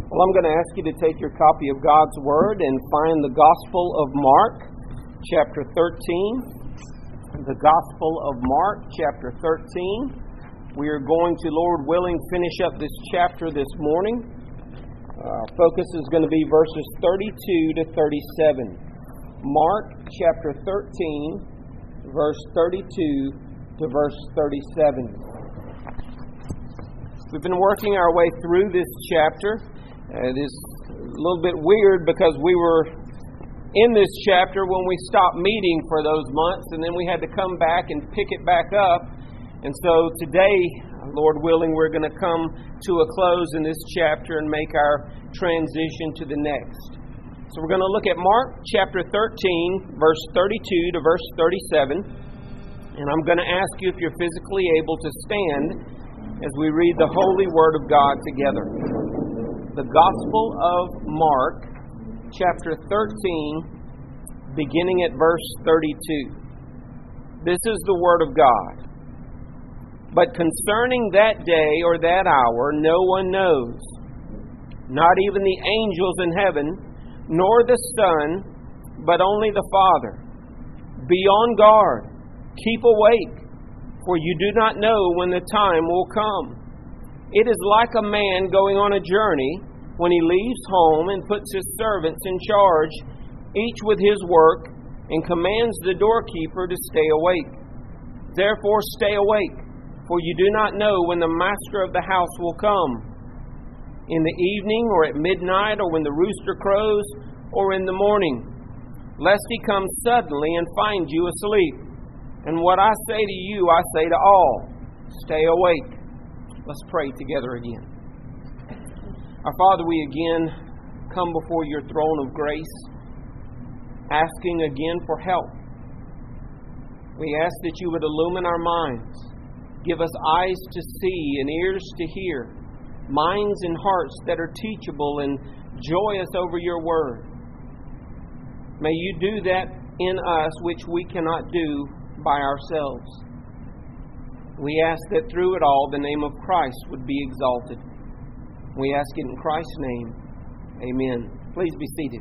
Well, I'm going to ask you to take your copy of God's Word and find the Gospel of Mark, chapter 13. The Gospel of Mark, chapter 13. We are going to, Lord willing, finish up this chapter this morning. Our focus is going to be verses 32 to 37. Mark, chapter 13, verse 32 to verse 37. We've been working our way through this chapter. It is a little bit weird because we were in this chapter when we stopped meeting for those months, and then we had to come back and pick it back up. And so today, Lord willing, we're going to come to a close in this chapter and make our transition to the next. So we're going to look at Mark chapter 13, verse 32 to verse 37. And I'm going to ask you if you're physically able to stand as we read the holy Word of God together. The Gospel of Mark, chapter 13, beginning at verse 32. This is the Word of God. But concerning that day or that hour, no one knows, not even the angels in heaven, nor the Son, but only the Father. Be on guard, keep awake, for you do not know when the time will come. It is like a man going on a journey when he leaves home and puts his servants in charge, each with his work, and commands the doorkeeper to stay awake. Therefore stay awake, for you do not know when the master of the house will come, in the evening or at midnight or when the rooster crows or in the morning, lest he come suddenly and find you asleep. And what I say to you, I say to all, stay awake. Let's pray together again. Our Father, we again come before your throne of grace, asking again for help. We ask that you would illumine our minds, give us eyes to see and ears to hear, minds and hearts that are teachable and joyous over your word. May you do that in us which we cannot do by ourselves. We ask that through it all the name of Christ would be exalted. We ask it in Christ's name. Amen. Please be seated.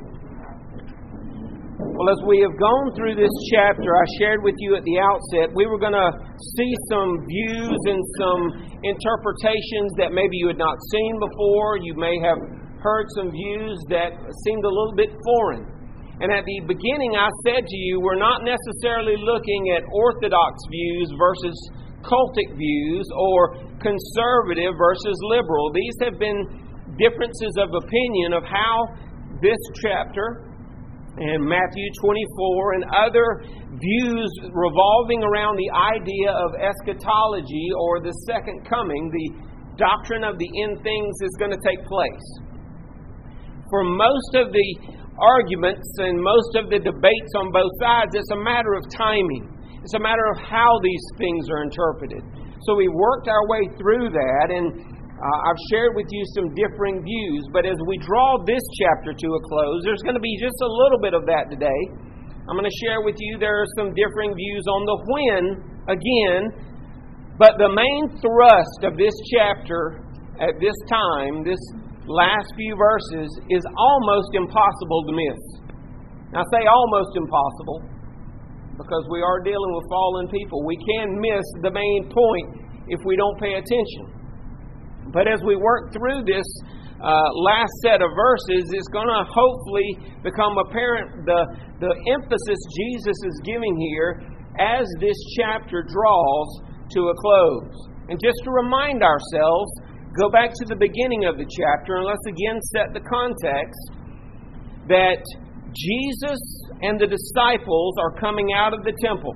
Well, as we have gone through this chapter, I shared with you at the outset, we were going to see some views and some interpretations that maybe you had not seen before. You may have heard some views that seemed a little bit foreign. And at the beginning, I said to you, we're not necessarily looking at orthodox views versus cultic views or conservative versus liberal. These have been differences of opinion of how this chapter and Matthew 24 and other views revolving around the idea of eschatology or the second coming, the doctrine of the end things, is going to take place. For most of the arguments and most of the debates on both sides, it's a matter of timing. It's a matter of how these things are interpreted. So we worked our way through that, and I've shared with you some differing views. But as we draw this chapter to a close, there's going to be just a little bit of that today. I'm going to share with you there are some differing views on the when again. But the main thrust of this chapter at this time, this last few verses, is almost impossible to miss. Now, I say almost impossible because we are dealing with fallen people. We can miss the main point if we don't pay attention. But as we work through this last set of verses, it's going to hopefully become apparent the emphasis Jesus is giving here as this chapter draws to a close. And just to remind ourselves, go back to the beginning of the chapter and let's again set the context that Jesus and the disciples are coming out of the temple.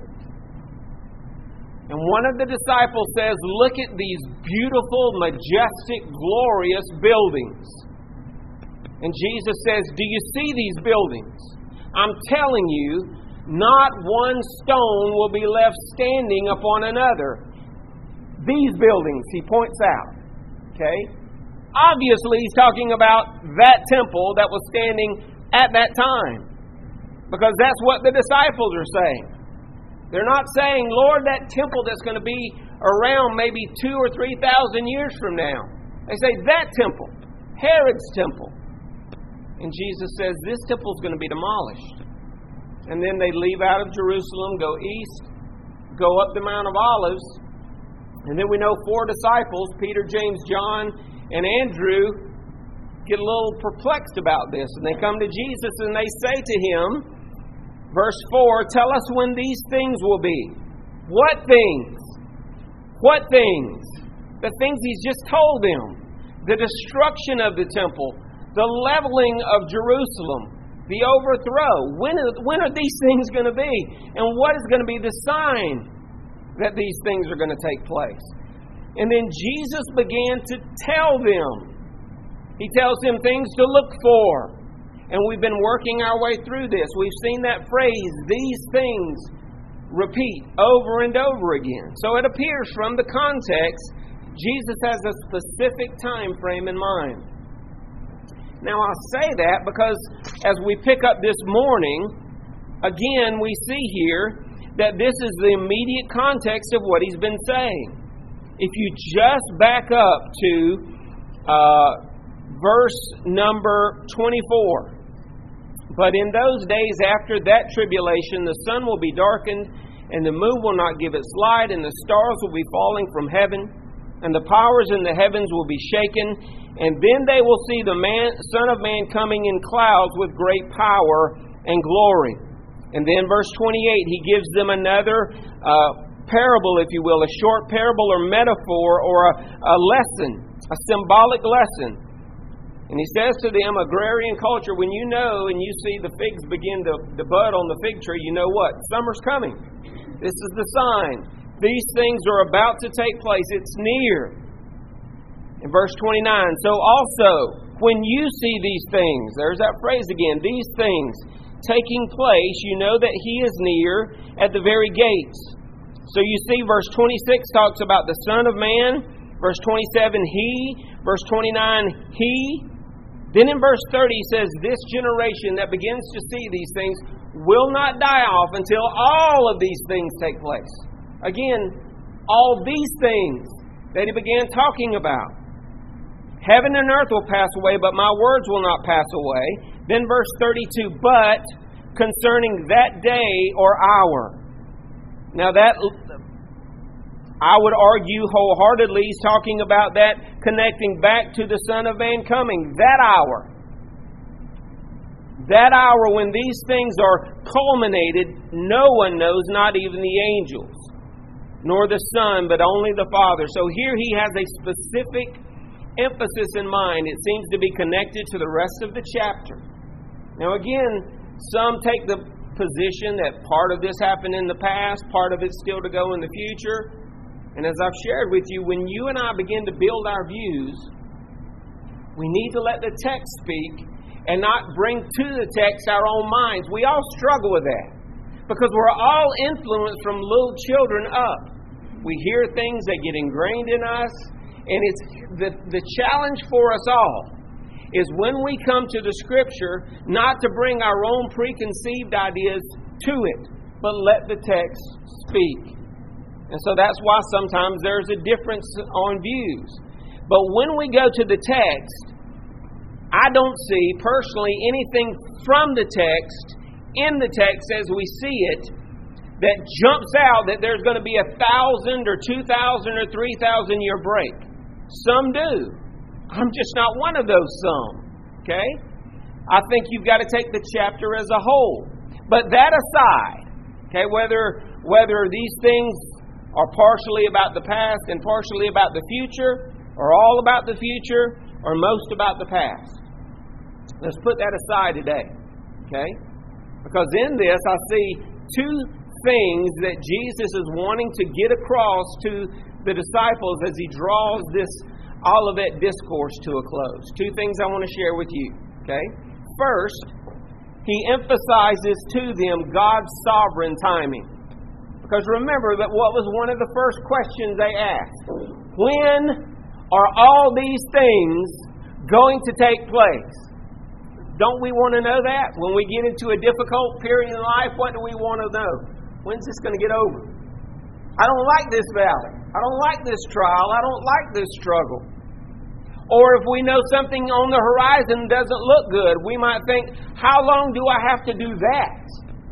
And one of the disciples says, look at these beautiful, majestic, glorious buildings. And Jesus says, do you see these buildings? I'm telling you, not one stone will be left standing upon another. These buildings, he points out. Okay? Obviously, he's talking about that temple that was standing at that time. Because that's what the disciples are saying. They're not saying, Lord, that temple that's going to be around maybe 2,000 or 3,000 years from now. They say, that temple. Herod's temple. And Jesus says, this temple is going to be demolished. And then they leave out of Jerusalem, go east, go up the Mount of Olives. And then we know 4 disciples, Peter, James, John, and Andrew, get a little perplexed about this. And they come to Jesus and they say to Him, verse 4, tell us when these things will be. What things? What things? The things He's just told them. The destruction of the temple, the leveling of Jerusalem, the overthrow. When are these things going to be? And what is going to be the sign that these things are going to take place? And then Jesus began to tell them. He tells them things to look for. And we've been working our way through this. We've seen that phrase, these things, repeat over and over again. So it appears from the context, Jesus has a specific time frame in mind. Now I say that because as we pick up this morning, again we see here that this is the immediate context of what He's been saying. If you just back up to verse number 24. But in those days after that tribulation, the sun will be darkened, and the moon will not give its light, and the stars will be falling from heaven, and the powers in the heavens will be shaken. And then they will see the Son of Man coming in clouds with great power and glory. And then verse 28, He gives them another parable, if you will, a short parable or metaphor or a lesson, a symbolic lesson. And He says to them, agrarian culture, when you know and you see the figs begin to bud on the fig tree, you know what? Summer's coming. This is the sign. These things are about to take place. It's near. In verse 29, so also, when you see these things, there's that phrase again, these things taking place, you know that He is near at the very gates. So you see, verse 26 talks about the Son of Man. Verse 27, He. Verse 29, He. Then in verse 30, He says, this generation that begins to see these things will not die off until all of these things take place. Again, all these things that He began talking about. Heaven and earth will pass away, but my words will not pass away. Then verse 32, but concerning that day or hour. Now that, I would argue wholeheartedly, He's talking about that connecting back to the Son of Man coming. That hour. That hour when these things are culminated, no one knows, not even the angels, nor the Son, but only the Father. So here He has a specific emphasis in mind. It seems to be connected to the rest of the chapter. Now again, some take the position that part of this happened in the past, part of it's still to go in the future. And as I've shared with you, when you and I begin to build our views, we need to let the text speak and not bring to the text our own minds. We all struggle with that because we're all influenced from little children up. We hear things that get ingrained in us. And it's the challenge for us all is when we come to the Scripture, not to bring our own preconceived ideas to it, but let the text speak. And so that's why sometimes there's a difference on views. But when we go to the text, I don't see personally anything from the text, in the text as we see it, that jumps out that there's going to be 1,000 or 2,000 or 3,000 year break. Some do. I'm just not one of those some. Okay? I think you've got to take the chapter as a whole. But that aside, okay, whether these things are partially about the past and partially about the future, or all about the future, or most about the past. Let's put that aside today. Okay? Because in this I see two things that Jesus is wanting to get across to the disciples as He draws this Olivet discourse to a close. Two things I want to share with you. Okay? First, He emphasizes to them God's sovereign timing. Because remember that what was one of the first questions they asked? When are all these things going to take place? Don't we want to know that? When we get into a difficult period in life, what do we want to know? When's this going to get over? I don't like this valley. I don't like this trial. I don't like this struggle. Or if we know something on the horizon doesn't look good, we might think, how long do I have to do that?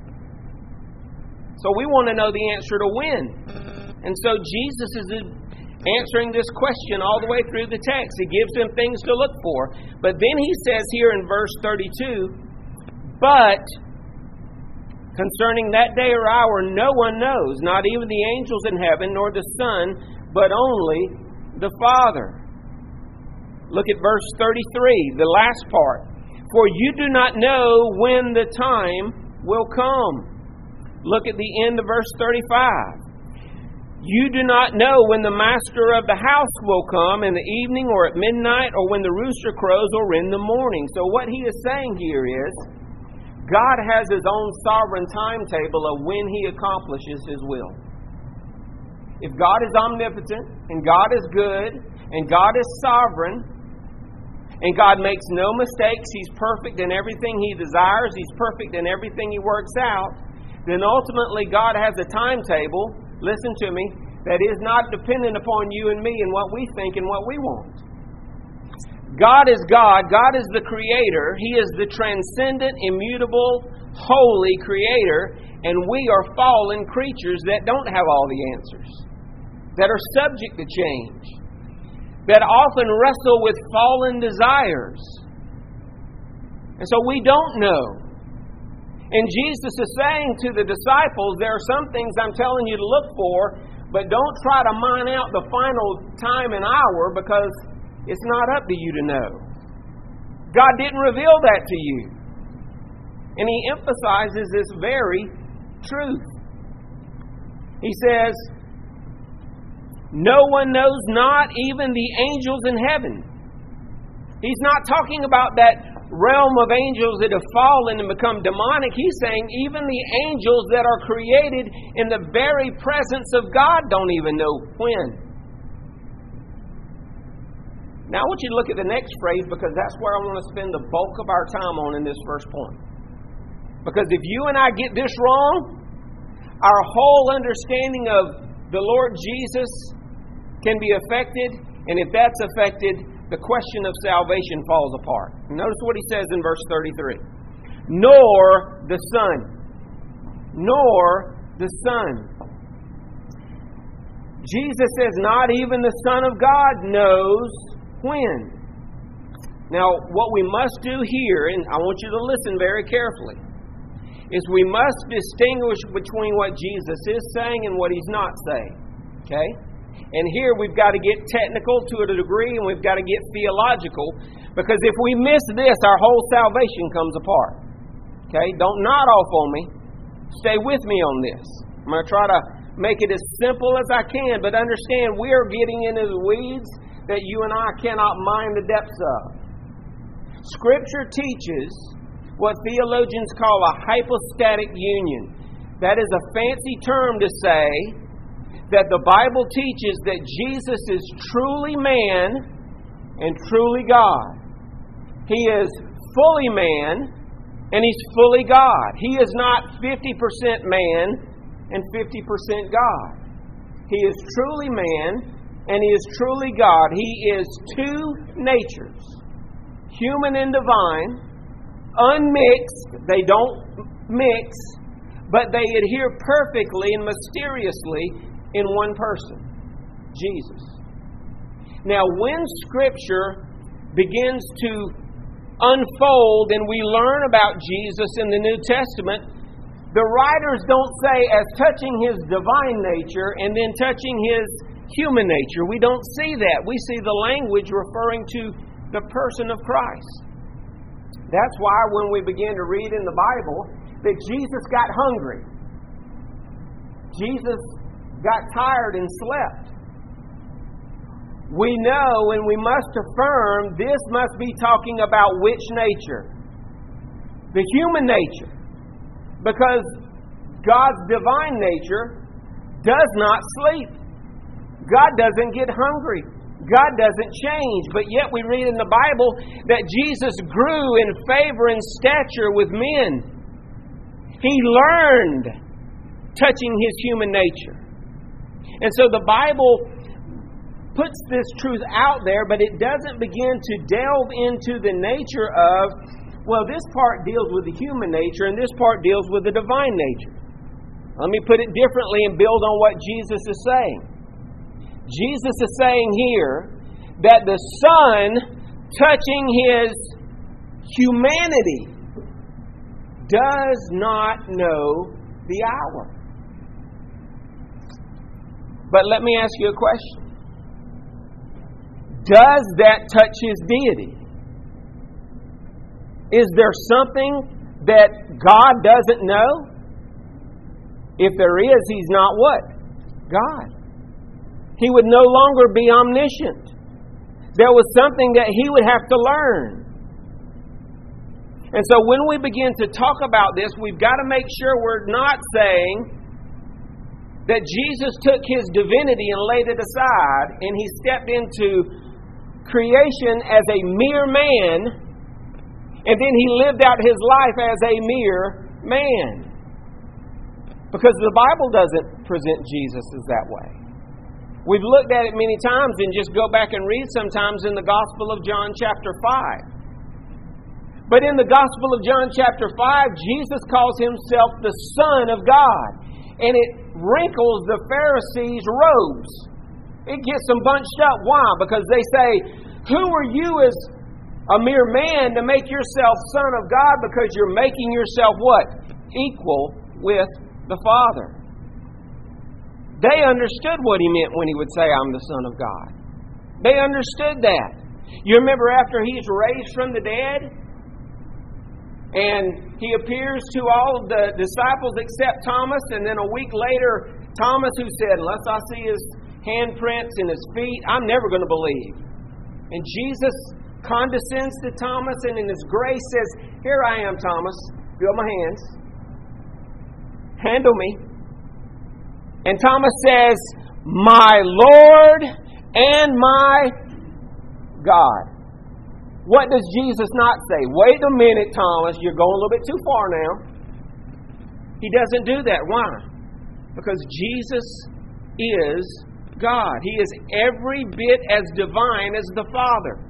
So we want to know the answer to when. And so Jesus is answering this question all the way through the text. He gives them things to look for. But then he says here in verse 32, but concerning that day or hour, no one knows, not even the angels in heaven, nor the Son, but only the Father. Look at verse 33, the last part. For you do not know when the time will come. Look at the end of verse 35. You do not know when the master of the house will come, in the evening or at midnight, or when the rooster crows, or in the morning. So what he is saying here is, God has His own sovereign timetable of when He accomplishes His will. If God is omnipotent, and God is good, and God is sovereign, and God makes no mistakes, He's perfect in everything He desires, He's perfect in everything He works out, then ultimately God has a timetable, listen to me, that is not dependent upon you and me and what we think and what we want. God is God. God is the Creator. He is the transcendent, immutable, holy Creator. And we are fallen creatures that don't have all the answers, that are subject to change, that often wrestle with fallen desires. And so we don't know. And Jesus is saying to the disciples, there are some things I'm telling you to look for, but don't try to mine out the final time and hour, because it's not up to you to know. God didn't reveal that to you. And He emphasizes this very truth. He says, no one knows, not even the angels in heaven. He's not talking about that realm of angels that have fallen and become demonic. He's saying even the angels that are created in the very presence of God don't even know when. Now I want you to look at the next phrase, because that's where I want to spend the bulk of our time on in this first point. Because if you and I get this wrong, our whole understanding of the Lord Jesus can be affected, and if that's affected, the question of salvation falls apart. Notice what he says in verse 33. Nor the Son. Nor the Son. Jesus says not even the Son of God knows when. Now, what we must do here, and I want you to listen very carefully, is we must distinguish between what Jesus is saying and what He's not saying. Okay? And here we've got to get technical to a degree, and we've got to get theological, because if we miss this, our whole salvation comes apart. Okay? Don't nod off on me. Stay with me on this. I'm going to try to make it as simple as I can, but understand we are getting into the weeds that you and I cannot mine the depths of. Scripture teaches what theologians call a hypostatic union. That is a fancy term to say that the Bible teaches that Jesus is truly man and truly God. He is fully man and He's fully God. He is not 50% man and 50% God. He is truly man and He is truly God. He is two natures, human and divine, unmixed. They don't mix, but they adhere perfectly and mysteriously in one person, Jesus. Now, when Scripture begins to unfold and we learn about Jesus in the New Testament, the writers don't say as touching His divine nature and then touching His human nature. We don't see that. We see the language referring to the person of Christ. That's why when we begin to read in the Bible that Jesus got hungry, Jesus got tired and slept, we know and we must affirm this must be talking about which nature? The human nature. Because God's divine nature does not sleep. God doesn't get hungry. God doesn't change. But yet we read in the Bible that Jesus grew in favor and stature with men. He learned touching His human nature. And so the Bible puts this truth out there, but it doesn't begin to delve into the nature of, well, this part deals with the human nature and this part deals with the divine nature. Let me put it differently and build on what Jesus is saying. Jesus is saying here that the Son, touching His humanity, does not know the hour. But let me ask you a question. Does that touch His deity? Is there something that God doesn't know? If there is, He's not what? God. He would no longer be omniscient. There was something that He would have to learn. And so when we begin to talk about this, we've got to make sure we're not saying that Jesus took His divinity and laid it aside and He stepped into creation as a mere man and then He lived out His life as a mere man. Because the Bible doesn't present Jesus as that way. We've looked at it many times, and just go back and read sometimes in the Gospel of John chapter 5. But in the Gospel of John chapter 5, Jesus calls Himself the Son of God. And it wrinkles the Pharisees' robes. It gets them bunched up. Why? Because they say, who are you as a mere man to make yourself Son of God? Because you're making yourself what? Equal with the Father. They understood what He meant when He would say, I'm the Son of God. They understood that. You remember after He's raised from the dead, and He appears to all of the disciples except Thomas, and then a week later, Thomas, who said, unless I see His handprints in His feet, I'm never going to believe. And Jesus condescends to Thomas, and in His grace says, here I am, Thomas. Feel my hands. Handle me. And Thomas says, my Lord and my God. What does Jesus not say? Wait a minute, Thomas, you're going a little bit too far now. He doesn't do that. Why? Because Jesus is God. He is every bit as divine as the Father.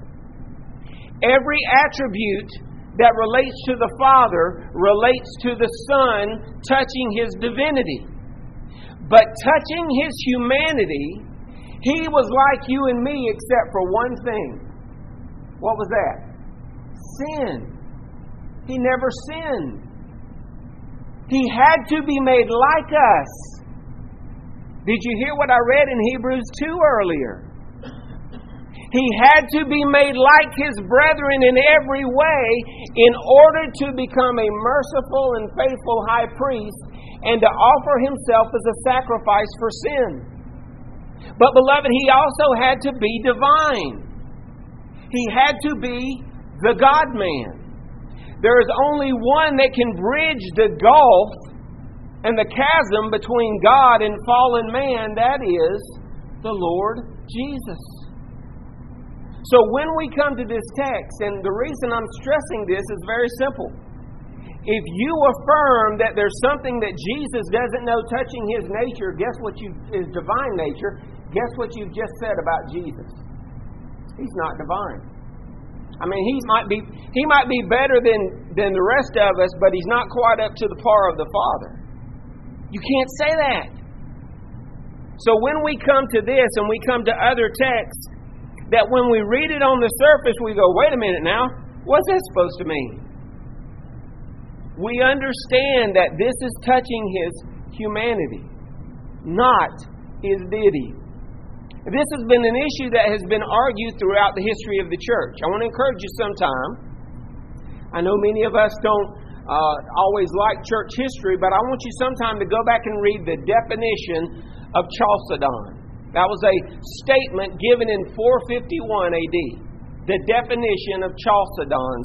Every attribute that relates to the Father relates to the Son touching His divinity. But touching His humanity, He was like you and me except for one thing. What was that? Sin. He never sinned. He had to be made like us. Did you hear what I read in Hebrews 2 earlier? He had to be made like His brethren in every way in order to become a merciful and faithful high priest and to offer Himself as a sacrifice for sin. But beloved, He also had to be divine. He had to be the God-man. There is only one that can bridge the gulf and the chasm between God and fallen man. That is the Lord Jesus. So when we come to this text, and the reason I'm stressing this is very simple. If you affirm that there's something that Jesus doesn't know touching His nature, His divine nature, guess what you've just said about Jesus? He's not divine. I mean, he might be better than the rest of us, but He's not quite up to the par of the Father. You can't say that. So when we come to this and we come to other texts, that when we read it on the surface, we go, wait a minute now, what's that supposed to mean? We understand that this is touching His humanity, not His deity. This has been an issue that has been argued throughout the history of the church. I want to encourage you sometime. I know many of us don't always like church history, but I want you sometime to go back and read the definition of Chalcedon. That was a statement given in 451 AD. The definition of Chalcedon,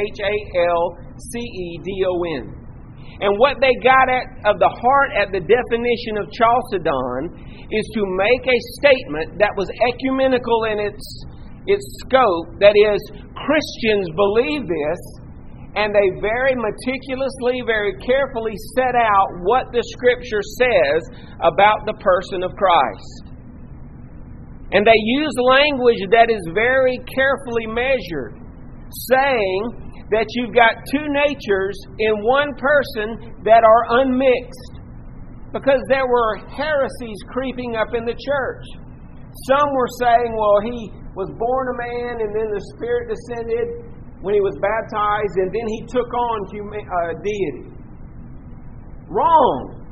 Chalcedon. And what they got of the heart at the definition of Chalcedon is to make a statement that was ecumenical in its scope. That is, Christians believe this, and they very meticulously, very carefully set out what the Scripture says about the person of Christ. And they use language that is very carefully measured, saying that you've got two natures in one person that are unmixed. Because there were heresies creeping up in the church. Some were saying, well, he was born a man and then the Spirit descended when he was baptized and then he took on deity. Wrong.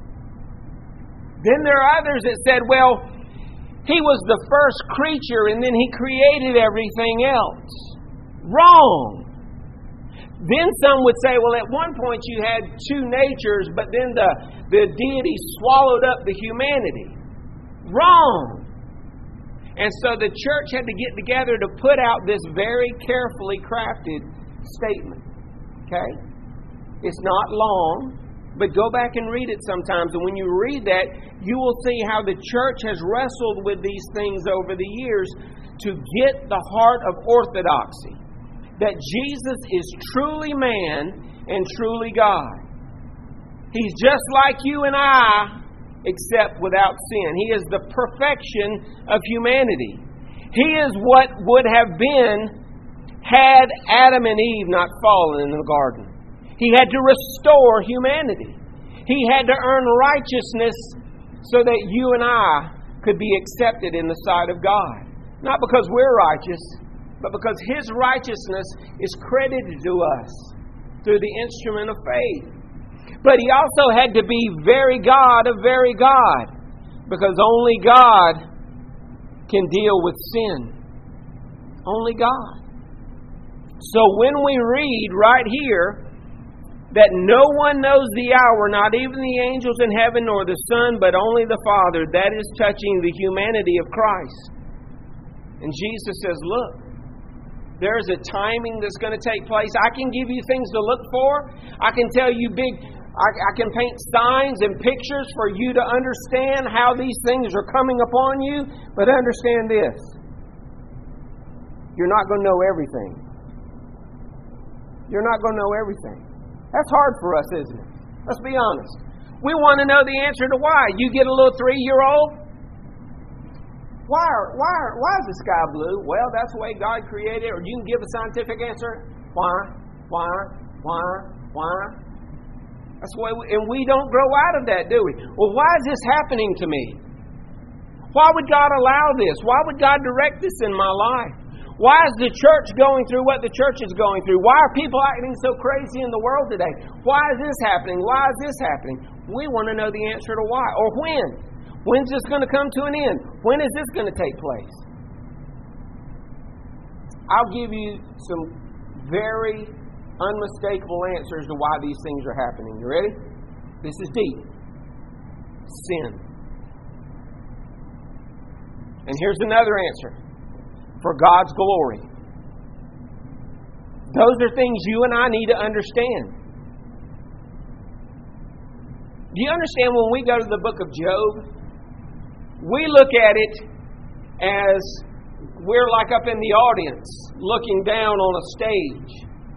Then there are others that said, well, he was the first creature and then he created everything else. Wrong. Then some would say, well, at one point you had two natures, but then the deity swallowed up the humanity. Wrong. And so the church had to get together to put out this very carefully crafted statement. Okay? It's not long, but go back and read it sometimes. And when you read that, you will see how the church has wrestled with these things over the years to get the heart of orthodoxy. That Jesus is truly man and truly God. He's just like you and I, except without sin. He is the perfection of humanity. He is what would have been had Adam and Eve not fallen in the garden. He had to restore humanity. He had to earn righteousness so that you and I could be accepted in the sight of God. Not because we're righteous, but because His righteousness is credited to us through the instrument of faith. But He also had to be very God of very God, because only God can deal with sin. Only God. So when we read right here that no one knows the hour, not even the angels in heaven nor the Son, but only the Father, that is touching the humanity of Christ. And Jesus says, look, there's a timing that's going to take place. I can give you things to look for. I can tell you I can paint signs and pictures for you to understand how these things are coming upon you. But understand this. You're not going to know everything. You're not going to know everything. That's hard for us, isn't it? Let's be honest. We want to know the answer to why. You get a little 3-year-old. Why is the sky blue? Well, that's the way God created it. Or you can give a scientific answer. Why? That's the way and we don't grow out of that, do we? Well, why is this happening to me? Why would God allow this? Why would God direct this in my life? Why is the church going through what the church is going through? Why are people acting so crazy in the world today? Why is this happening? Why is this happening? We want to know the answer to why. Or when. When's this going to come to an end? When is this going to take place? I'll give you some very unmistakable answers to why these things are happening. You ready? This is deep. Sin. And here's another answer. For God's glory. Those are things you and I need to understand. Do you understand when we go to the book of Job, we look at it as we're like up in the audience looking down on a stage.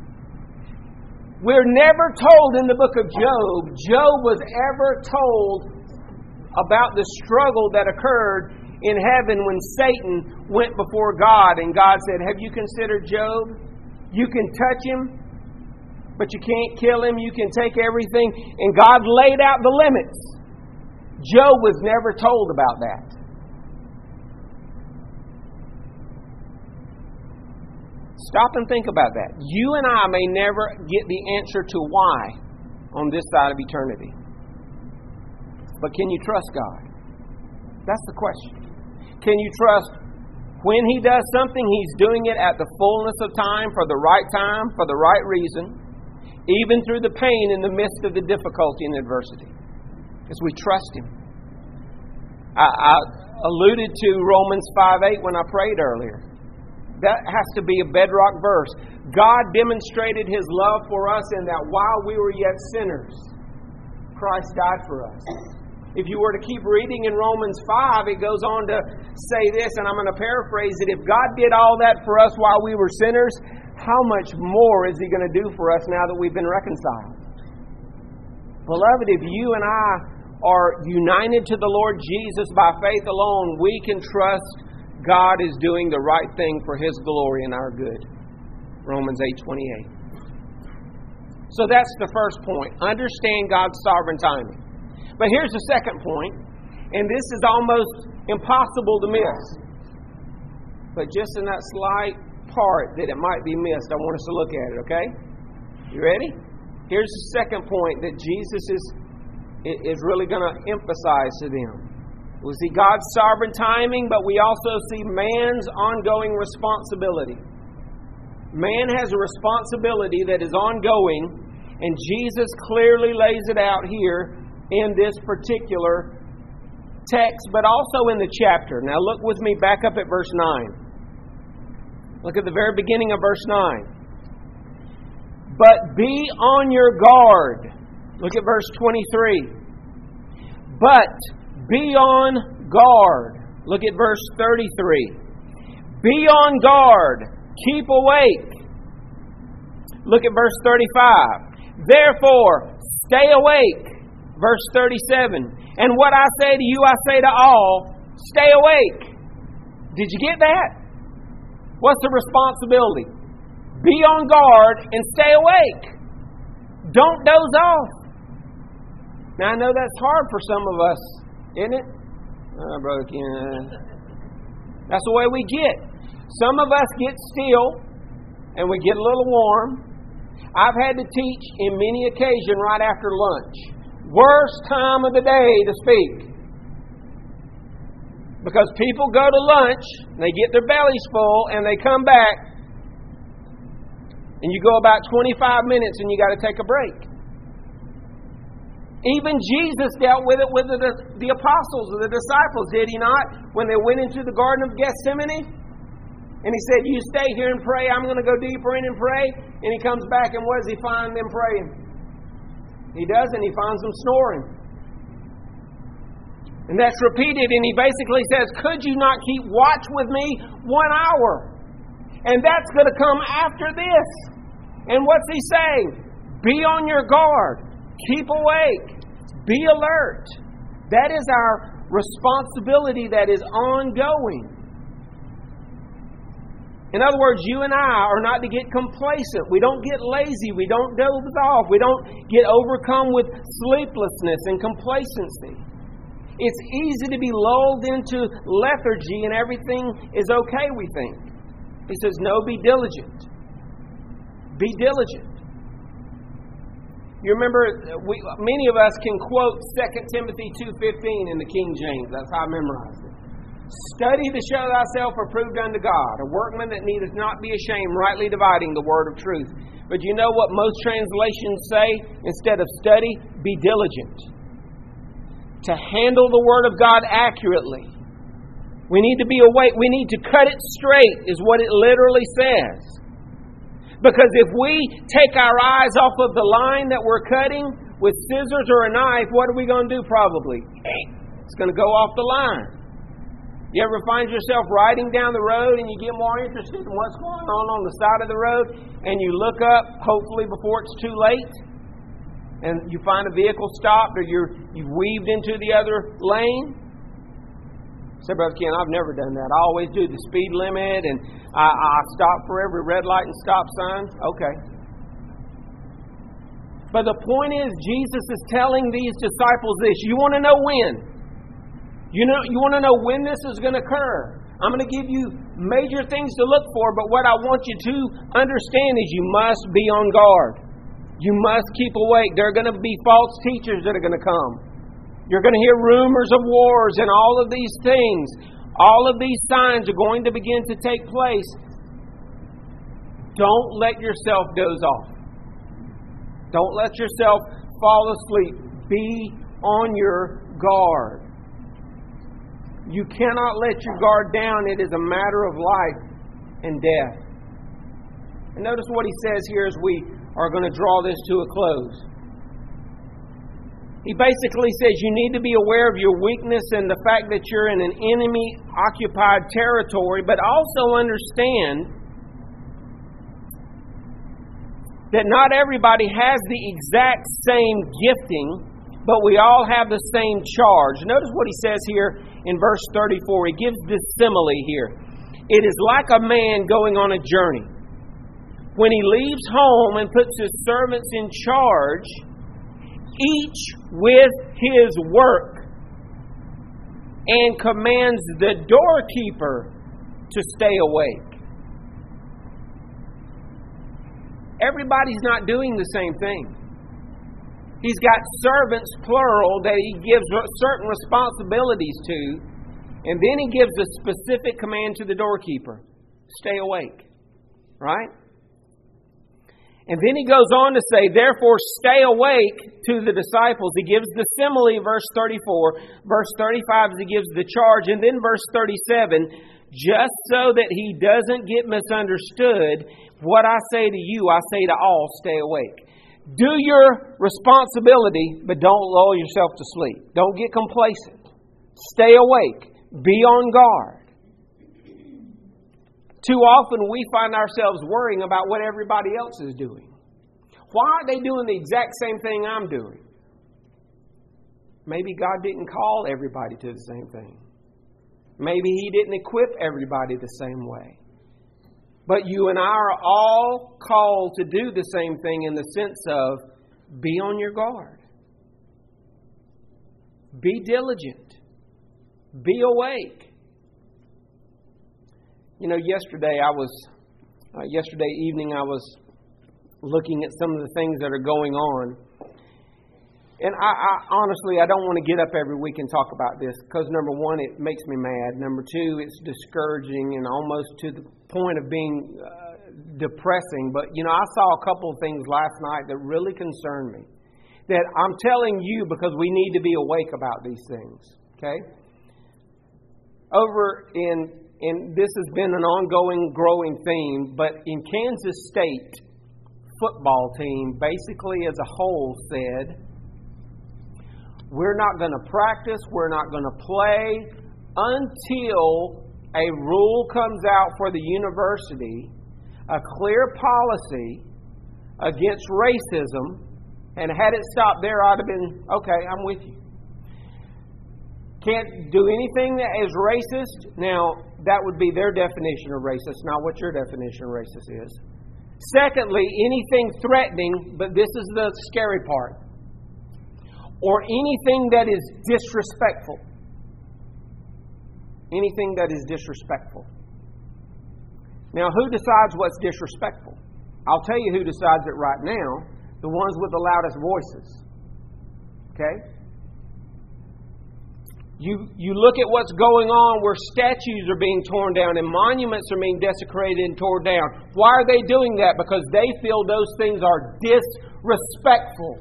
We're never told in the book of Job was ever told about the struggle that occurred in heaven when Satan went before God and God said, have you considered Job? You can touch him, but you can't kill him. You can take everything. And God laid out the limits. Job was never told about that. Stop and think about that. You and I may never get the answer to why on this side of eternity. But can you trust God? That's the question. Can you trust when He does something, He's doing it at the fullness of time, for the right reason, even through the pain in the midst of the difficulty and adversity? Because we trust Him. I alluded to Romans 5:8 when I prayed earlier. That has to be a bedrock verse. God demonstrated His love for us in that while we were yet sinners, Christ died for us. If you were to keep reading in Romans 5, it goes on to say this, and I'm going to paraphrase it. If God did all that for us while we were sinners, how much more is He going to do for us now that we've been reconciled? Beloved, if you and I are united to the Lord Jesus by faith alone, we can trust God is doing the right thing for His glory and our good. Romans 8:28. So that's the first point. Understand God's sovereign timing. But here's the second point, and this is almost impossible to miss. But just in that slight part that it might be missed, I want us to look at it, okay? You ready? Here's the second point that Jesus is really going to emphasize to them. We see God's sovereign timing, but we also see man's ongoing responsibility. Man has a responsibility that is ongoing, and Jesus clearly lays it out here in this particular text, but also in the chapter. Now look with me back up at verse 9. Look at the very beginning of verse 9. But be on your guard. Look at verse 23. But be on guard. Look at verse 33. Be on guard. Keep awake. Look at verse 35. Therefore, stay awake. Verse 37. And what I say to you, I say to all, stay awake. Did you get that? What's the responsibility? Be on guard and stay awake. Don't doze off. Now, I know that's hard for some of us, isn't it? Oh, Brother Ken. That's the way we get. Some of us get still and we get a little warm. I've had to teach in many occasions right after lunch. Worst time of the day to speak. Because people go to lunch, they get their bellies full, and they come back, and you go about 25 minutes and you got to take a break. Even Jesus dealt with it with the apostles or the disciples, did He not? When they went into the Garden of Gethsemane, and He said, you stay here and pray, I'm going to go deeper in and pray. And He comes back, and what does He find them praying? He doesn't. He finds them snoring. And that's repeated, and He basically says, could you not keep watch with me 1 hour? And that's going to come after this. And what's He saying? Be on your guard. Keep awake. Be alert. That is our responsibility that is ongoing. In other words, you and I are not to get complacent. We don't get lazy. We don't doze off. We don't get overcome with sleeplessness and complacency. It's easy to be lulled into lethargy and everything is okay, we think. He says, no, be diligent. Be diligent. You remember, many of us can quote 2 Timothy 2:15 in the King James. That's how I memorized it. Study to show thyself approved unto God, a workman that needeth not be ashamed, rightly dividing the word of truth. But you know what most translations say? Instead of study, be diligent. To handle the word of God accurately. We need to be awake. We need to cut it straight, is what it literally says. Because if we take our eyes off of the line that we're cutting with scissors or a knife, what are we going to do probably? It's going to go off the line. You ever find yourself riding down the road and you get more interested in what's going on the side of the road, and you look up, hopefully before it's too late, and you find a vehicle stopped or you've weaved into the other lane? Say, Brother Ken, I've never done that. I always do the speed limit, and I stop for every red light and stop sign. Okay. But the point is, Jesus is telling these disciples this. You want to know when? You want to know when this is going to occur. I'm going to give you major things to look for, but what I want you to understand is you must be on guard. You must keep awake. There are going to be false teachers that are going to come. You're going to hear rumors of wars and all of these things. All of these signs are going to begin to take place. Don't let yourself doze off. Don't let yourself fall asleep. Be on your guard. You cannot let your guard down. It is a matter of life and death. And notice what he says here as we are going to draw this to a close. He basically says you need to be aware of your weakness and the fact that you're in an enemy-occupied territory, but also understand that not everybody has the exact same gifting but we all have the same charge. Notice what he says here in verse 34. He gives this simile here. It is like a man going on a journey. When he leaves home and puts his servants in charge, each with his work, and commands the doorkeeper to stay awake. Everybody's not doing the same thing. He's got servants, plural, that he gives certain responsibilities to, and then he gives a specific command to the doorkeeper. Stay awake. Right? And then he goes on to say, therefore stay awake to the disciples. He gives the simile, verse 34. Verse 35 he gives the charge. And then verse 37, just so that he doesn't get misunderstood, what I say to you, I say to all, stay awake. Do your responsibility, but don't lull yourself to sleep. Don't get complacent. Stay awake. Be on guard. Too often we find ourselves worrying about what everybody else is doing. Why aren't they doing the exact same thing I'm doing? Maybe God didn't call everybody to the same thing. Maybe He didn't equip everybody the same way. But you and I are all called to do the same thing in the sense of be on your guard. Be diligent. Be awake. You know, yesterday evening I was looking at some of the things that are going on. And I honestly, I don't want to get up every week and talk about this because, number one, it makes me mad. Number two, it's discouraging and almost to the point of being depressing. But, you know, I saw a couple of things last night that really concerned me. That I'm telling you because we need to be awake about these things. Okay? Over and this has been an ongoing, growing theme, but in Kansas State football team, basically as a whole said, we're not going to practice, we're not going to play until a rule comes out for the university, a clear policy against racism, and had it stopped there, I'd have been, okay, I'm with you. Can't do anything that is racist. Now, that would be their definition of racist, not what your definition of racist is. Secondly, anything threatening, but this is the scary part, or anything that is disrespectful. Anything that is disrespectful. Now, who decides what's disrespectful? I'll tell you who decides it right now. The ones with the loudest voices. Okay? You look at what's going on where statues are being torn down and monuments are being desecrated and torn down. Why are they doing that? Because they feel those things are disrespectful.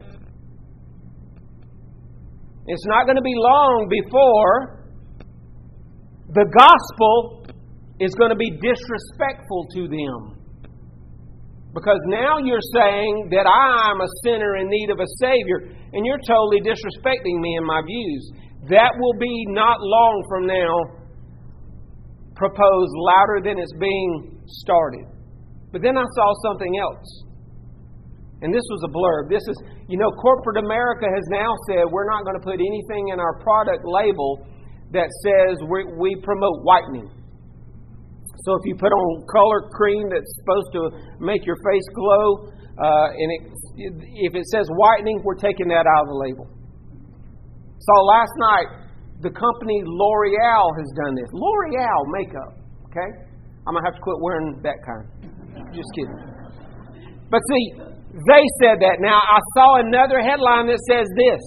It's not going to be long before the gospel is going to be disrespectful to them. Because now you're saying that I'm a sinner in need of a Savior, and you're totally disrespecting me and my views. That will be not long from now proposed louder than it's being started. But then I saw something else. And this was a blurb. This is, corporate America has now said we're not going to put anything in our product label that says we promote whitening. So if you put on color cream that's supposed to make your face glow, if it says whitening, we're taking that out of the label. So last night, the company L'Oreal has done this. L'Oreal makeup, okay? I'm going to have to quit wearing that kind. Just kidding. But see, they said that. Now, I saw another headline that says this.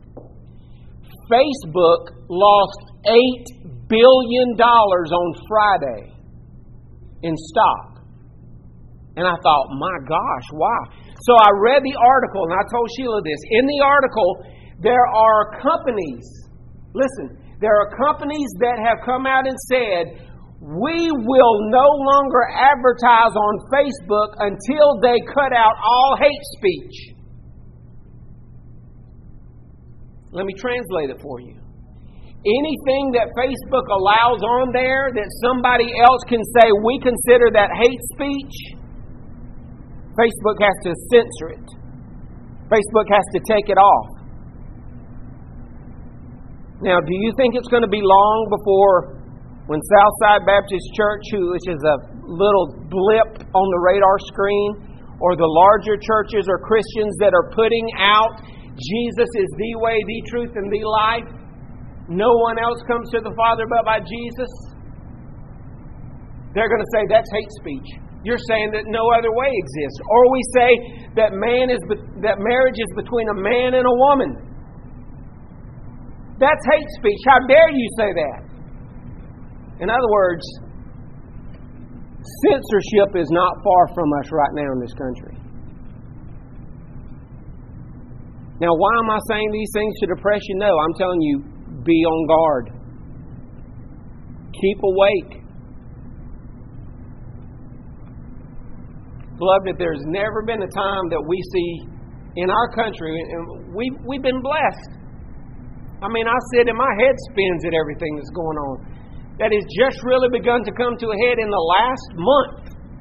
Facebook lost $8 billion on Friday in stock. And I thought, my gosh, why? So I read the article, and I told Sheila this. In the article, there are companies, listen, there are companies that have come out and said, we will no longer advertise on Facebook until they cut out all hate speech. Let me translate it for you. Anything that Facebook allows on there that somebody else can say, we consider that hate speech, Facebook has to censor it. Facebook has to take it off. Now, do you think it's going to be long before when Southside Baptist Church, which is a little blip on the radar screen, or the larger churches or Christians that are putting out Jesus is the way, the truth, and the life, no one else comes to the Father but by Jesus? They're going to say that's hate speech. You're saying that no other way exists. Or we say that marriage is between a man and a woman. That's hate speech. How dare you say that? In other words, censorship is not far from us right now in this country. Now, why am I saying these things to depress you? No, I'm telling you, be on guard. Keep awake. Beloved, there's never been a time that we see in our country, and we've been blessed. I mean, I sit and my head spins at everything that's going on. That has just really begun to come to a head in the last month.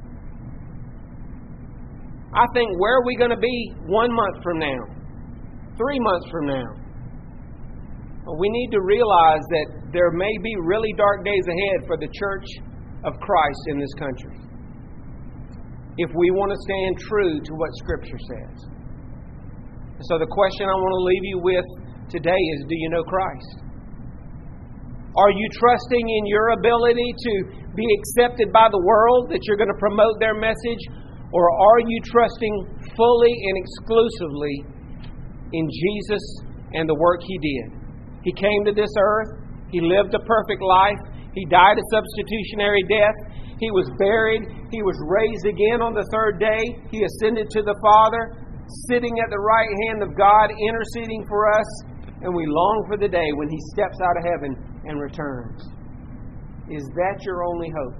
I think, where are we going to be 1 month from now? 3 months from now? Well, we need to realize that there may be really dark days ahead for the Church of Christ in this country, if we want to stand true to what Scripture says. So the question I want to leave you with today is, do you know Christ? Are you trusting in your ability to be accepted by the world, that you're going to promote their message? Or are you trusting fully and exclusively in Jesus and the work He did? He came to this earth. He lived a perfect life. He died a substitutionary death. He was buried. He was raised again on the third day. He ascended to the Father, sitting at the right hand of God, interceding for us. And we long for the day when He steps out of heaven and returns. Is that your only hope?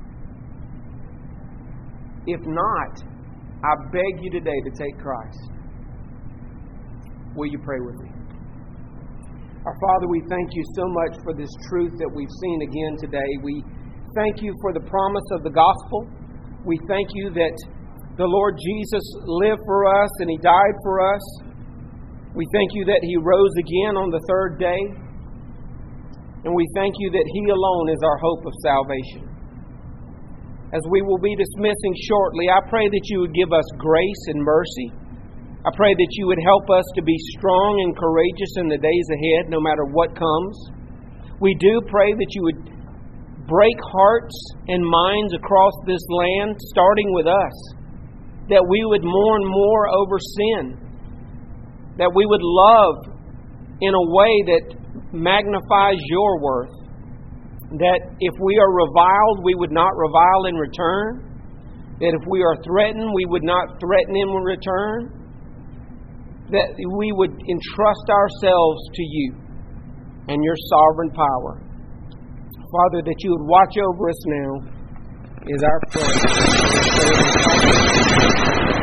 If not, I beg you today to take Christ. Will you pray with me? Our Father, we thank You so much for this truth that we've seen again today. We thank You for the promise of the gospel. We thank You that the Lord Jesus lived for us and He died for us. We thank You that He rose again on the third day. And we thank You that He alone is our hope of salvation. As we will be dismissing shortly, I pray that You would give us grace and mercy. I pray that You would help us to be strong and courageous in the days ahead, no matter what comes. We do pray that You would break hearts and minds across this land, starting with us. That we would mourn more over sin. That we would love in a way that magnifies Your worth. That if we are reviled, we would not revile in return. That if we are threatened, we would not threaten in return. That we would entrust ourselves to You and Your sovereign power. Father, that You would watch over us now is our prayer.